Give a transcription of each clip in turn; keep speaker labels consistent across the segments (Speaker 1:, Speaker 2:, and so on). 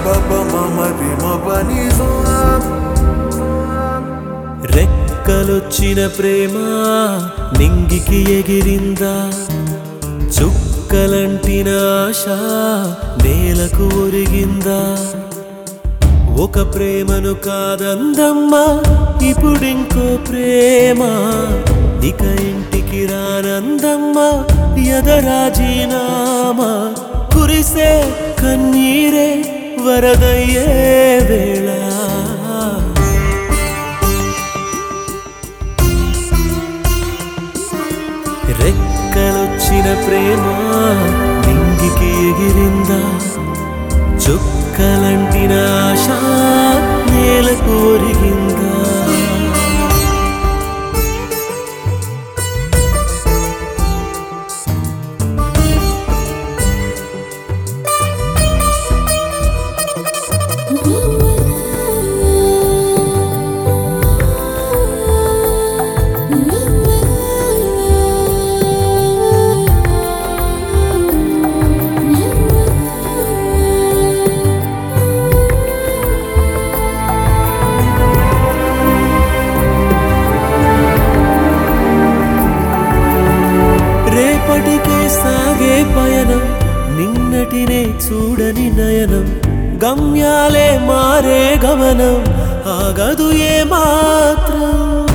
Speaker 1: రెక్కలొచ్చిన ప్రేమ నింగికి ఎగిరిందా, చుక్కలంటిన ఆశ నేలకు ఒరిగిందా. ఒక ప్రేమను కాదందమ్మా ఇప్పుడింకో ప్రేమ, ఇక ఇంటికి రానందమ్మా ఎదరాజీనామా. కురిసే కన్నీరే వరదయ్యే వేళ, రెక్కలొచ్చిన ప్రేమ నింగికి ఎగిరిందా, చుక్కలంటిన ఆశ నేలకు ఒరిగిందా. రేపటికే సాగే పయనం, నిన్నటినే చూడని నయనం, గమ్యాలే మారే గమనం ఆగదు ఏ మాత్రం.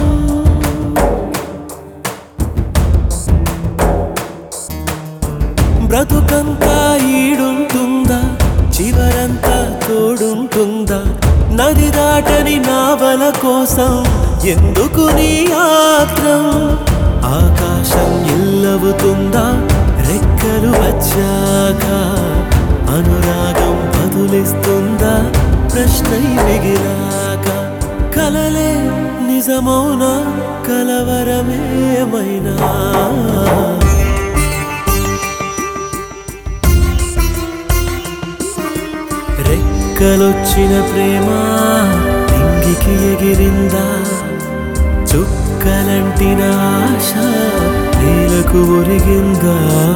Speaker 1: బ్రతుకంతా ఈడుంటుందా, చివరంతా తోడుంటుందా, నది దాటని నావల కోసం ఎందుకు నీ ఆత్రం. ఆకాశం ఎల్లవుతుందా రెక్కలు వచ్చాక, అనురాగం బదులిస్తుందా ప్రశ్నై మిగిలాక. కలలే నిజమౌనా కలవరమేమైనా, రెక్కలొచ్చిన ప్రేమ నింగికి ఎగిరిందా, చుక్కలంటిన ఆశ నేలకు ఒరిగిందా.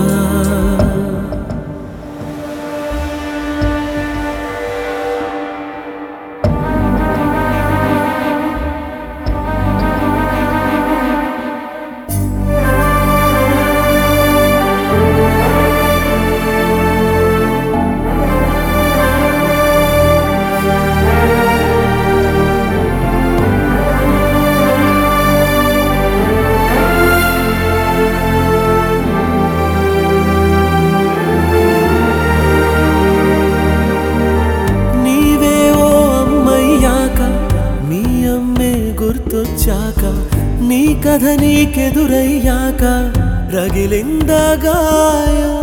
Speaker 1: గుర్తొచ్చాక నీ కథ నీకెదురయ్యాక రగిలిందా గాయం.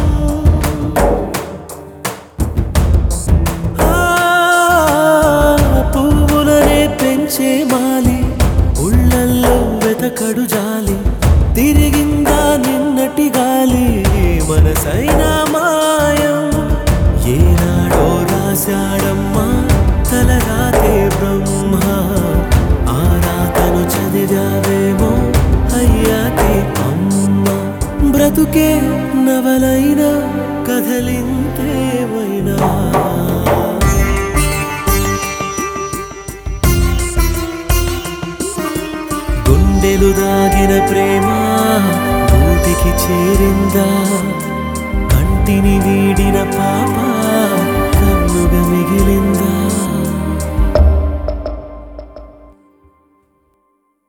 Speaker 1: పువ్వులనే పెంచే మాలి ఉళ్ళల్లో వెతకడు జాలి, తిరిగిందా నిన్నటి గాలి మనసైనా మాయం. ఏనాడో రాశాడమ్మా తలరాతే బ్రహ్మ, ఆరాతను చదివావేమో అయ్యాకే అమ్మ. బ్రతుకే నవలైనా కథలింతేమైనా, గుండెలు దాగిన ప్రేమ గూటికి చేరిందా, కంటిని వీడిన పాప కన్నుగా మిగిలిందా.